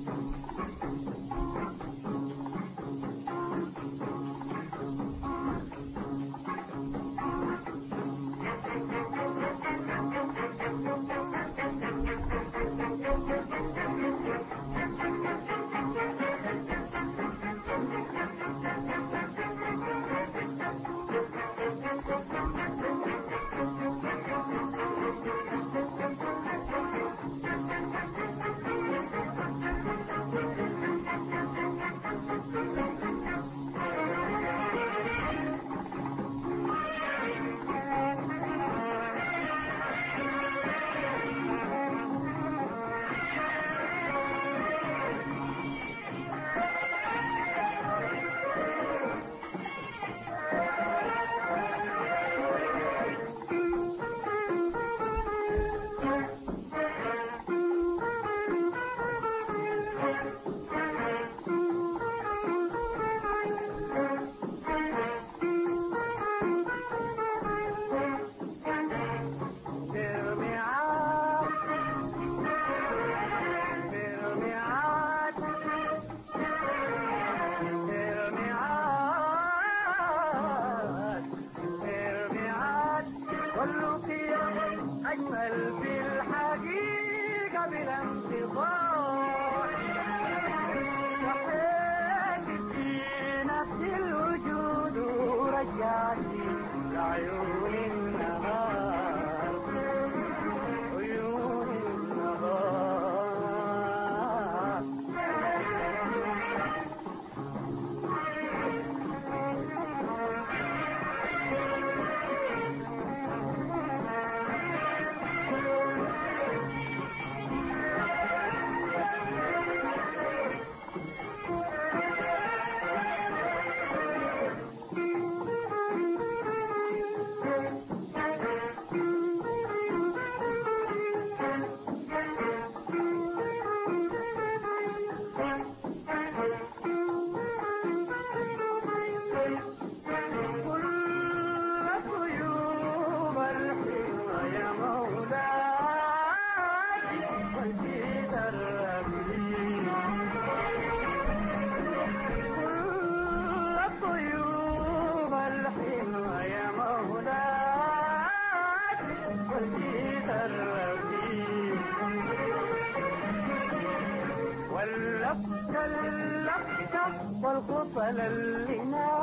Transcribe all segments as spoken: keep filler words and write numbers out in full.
والخصل اللي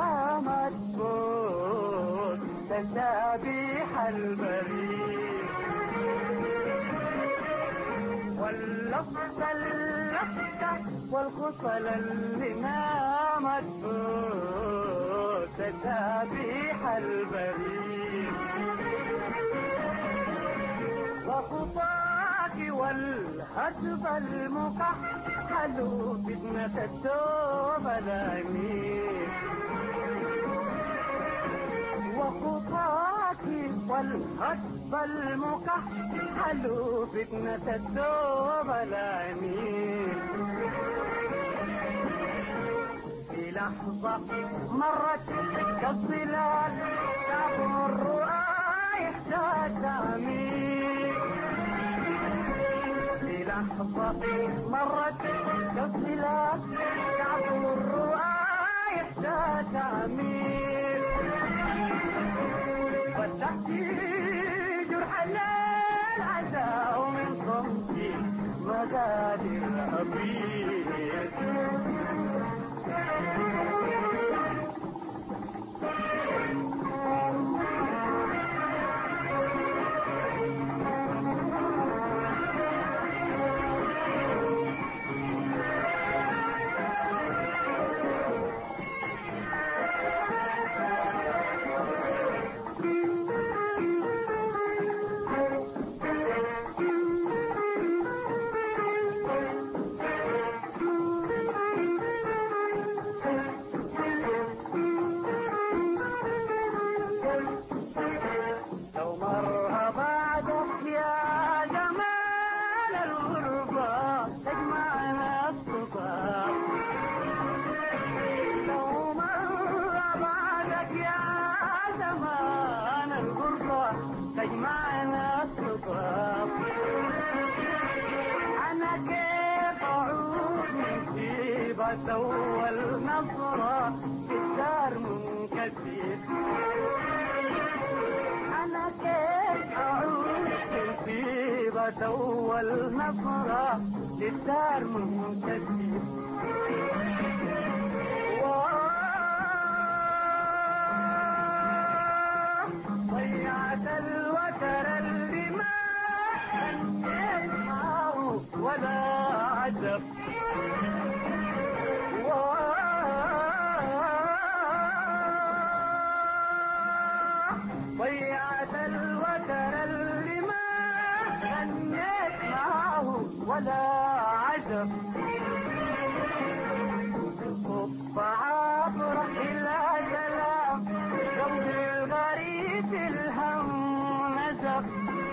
نامت فوق تسابيح البريد واللفظة اللفظة والخصل اللي نامت فوق تسابيح البريد وخطاك والهجب المكحل فتنة التوب الأمين وخطاك والهجب المكحل فتنة التوب الأمين في لحظة مرت كالظلال تمر إحدى تعمير في لحظة مرت كالظلال تمر إحدى تعمير فتحتي جرح العزاء من صمتي مقادر أبيض طيعة أول نظرة الدار منكسر. أنا كيف أعود من طيبة أول نظرة الدار منكسر. ضيعت الوتر اللي ما حنيت معه ولا عجب. ضيعت الوتر اللي ما حنيت معه ولا عجب. عبر إلى سلام قلبي الغريب الهم نزف.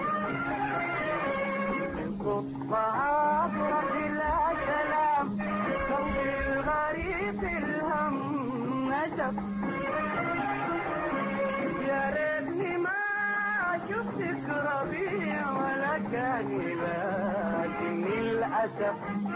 قط عبر إلى سلام قلبي الغريب الهم نزف. يا ريتني ما شفتك ربيع ولا كان لكني الأسف.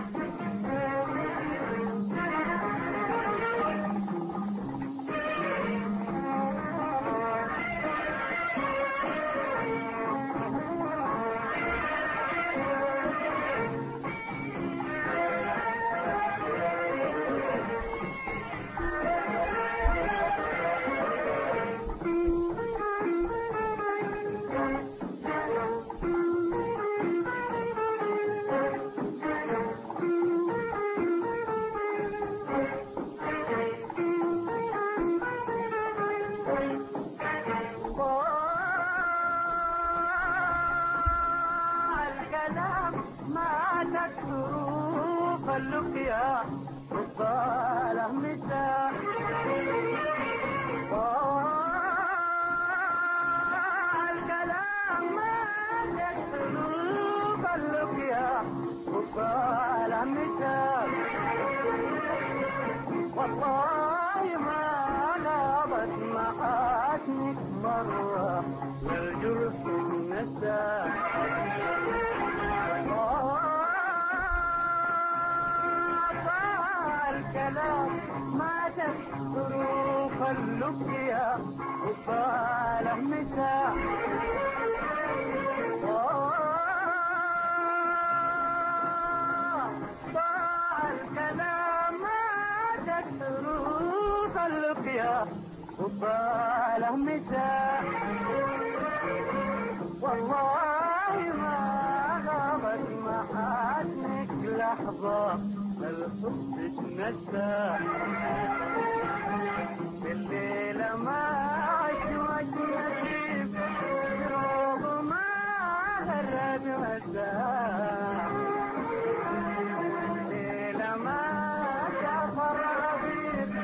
حروف اللقيا والظالم مساء. الكلام مالك حروف اللقيا والظالم مساء. والله ما غابت محاسنك مرة للجرح النساء. الكلام ماتت حروف اللقيا وصالح مساء. ضاع الكلام ماتت حروف اللقيا وصالح مساء. والله ما غابت محاسنك لحظة الحب تنسى. الليلة ما عشوت نسيب روض ما غرد مساء. الليلة ما سافر غبيب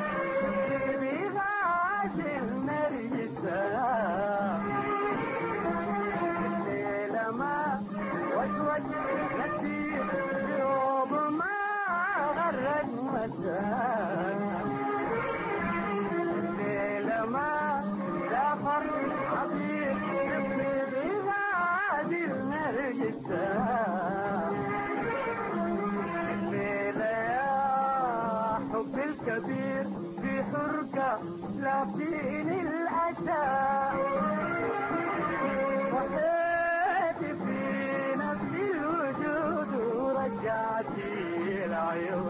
بغاسل نرجسا. الليلة ما وسوس نسيب روض ما غرد مساء. الليلة ما سافر حبيب بغادي النرجسة. الليلة يا حب الكبير في حركة لا فيني الأسى. وحيت في نفسي الوجود ورجعتي العيون